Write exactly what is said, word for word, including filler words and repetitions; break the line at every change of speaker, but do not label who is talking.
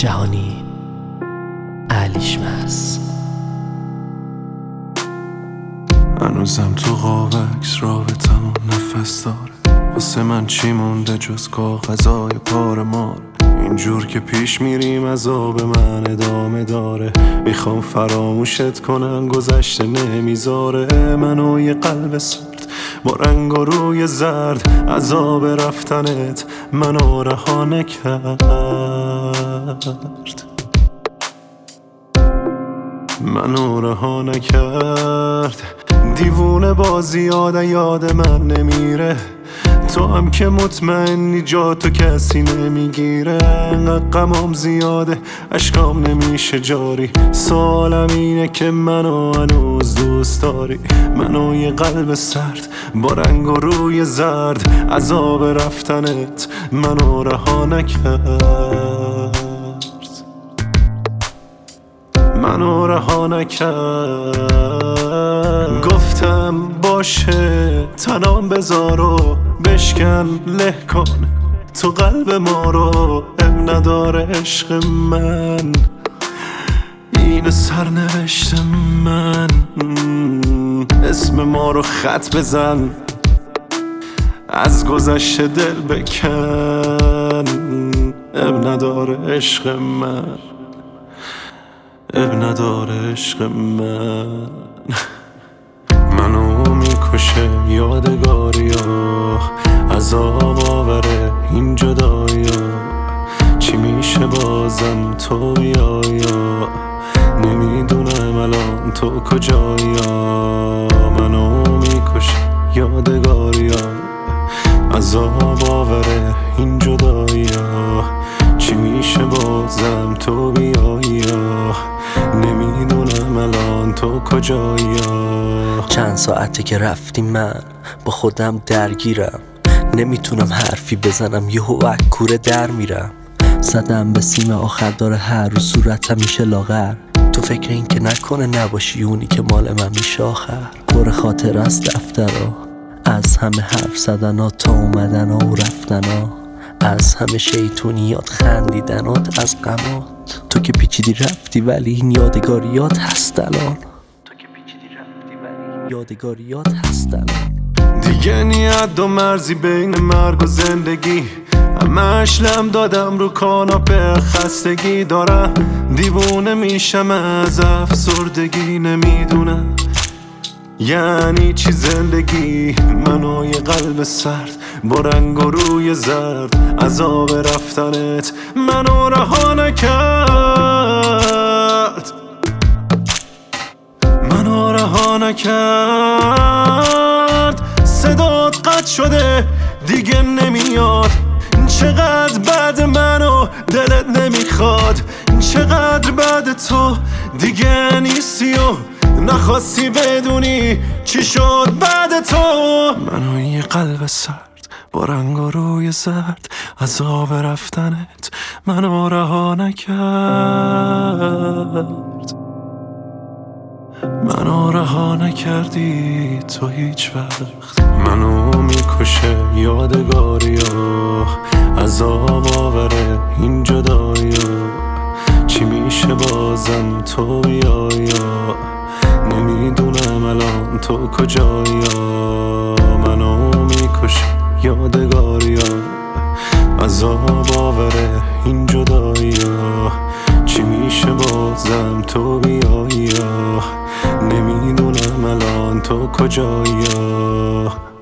جهانی علیشمس.
هنوزم تو قابکس رابطمون نفس داره، واسه من چی مونده جز کاغذای پار مار. اینجور که پیش میریم عذاب من ادامه داره، میخوام فراموشت کنم گذشته نمیذاره. منو یه قلب سرد با رنگ و روی زرد، عذاب رفتنت منو رها نکرد. منو رها نکرد. دیوونه بازی یاد یاد من نمیره، تو هم که مطمئنی جا تو کسی نمیگیره. انقدر غمام زیاده اشکام نمیشه جاری، سوالم اینه که منو هنوز دوست داری. منو یه قلب سرد با رنگ و روی زرد، عذاب رفتنت منو رها نکرد. منو رها نکرد. گفتم باشه تنام بذار و بشکن له کن تو قلب ما رو، اب نداره عشق من این سرنوشت من. اسم ما رو خط بزن، از گذشته دل بکن، اب نداره عشق من، اب نداره عشق من. منو میکشه یادگاریا، عذاب آوره این جدایا. چی میشه بازم تو بیایا، نمیدونم الان تو کجایا. منو میکشه یادگاریا، عذاب آوره این جدایا. چی میشه بازم تو بیایا، نمیدونم الان تو کجایا.
چند ساعته که رفتی من با خودم درگیرم، نمیتونم حرفی بزنم یهو کوره در میرم. زدم به سیم آخر داره هر رو صورتم میشه لاغر، تو فکر این که نکنه نباشی اونی که مال من میشه آخر. پر خاطر از دفترها، از همه حرف زدنها تا اومدنها و رفتنها، از همه شیطونیات خندیدنات از غمات. تو که پیچیدی رفتی ولی این یادگاریات هست الان، تو که پیچیدی رفتی ولی یادگاریات هست الان.
دیگه نیت و مرزی بین مرگ و زندگی، همش لم دادم رو کاناپه خستگی دارم. دیوونه میشم از افسردگی، نمیدونم یعنی چی زندگی. منو یه قلب سرد با رنگ و روی زرد، عذاب رفتنت منو رها نکرد. منو رها نکرد. صدات قطع شده دیگه نمیاد، چقدر بعد منو دلت نمیخواد. چقدر بعد تو دیگه نیستی و نخواستی بدونی چی شد بعد تو. منو یه قلب سرد با رنگ و روی زرد، عذاب رفتنت منو رها نکرد. منو رها نکردی تو هیچ وقت. منو میکشه یادگاریا، عذاب آوره این جدایا. چی میشه بازم تو بیایا، نمیدونم الان تو کجایا. منو میکشه یادگاریا، عذاب آوره این جدایا. چی میشه بازم تو بیایا، نمیدونم الان تو کجایا.